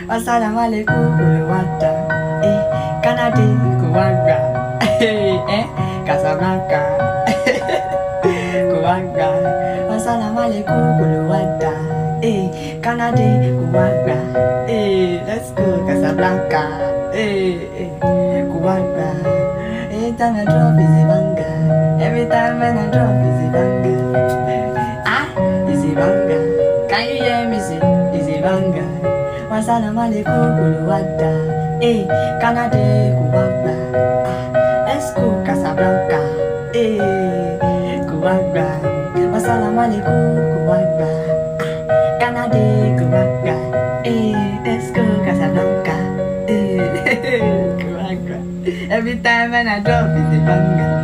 Assalamu alaikum, Kuluwata. Canada, Kuwaga. Casablanca. Kuwaga. Assalamu alaikum, Kuluwata. Canada, Kuwaga. Let's go, Casablanca. Kuwaga. Every time I drop is a banger. Every time when I drop is a banger. Is a banger. Can you hear me say? Is a banger. Wassalamu alaikum, Kuluwata. Canada, Kuwaga. Let's go, Casablanca. Kuwaga. Wassalamu alaikum, Kuwaga. Canada, Kuwaga. Let's go, Casablanca. Kuwaga. Every time when I drop, it's a banger.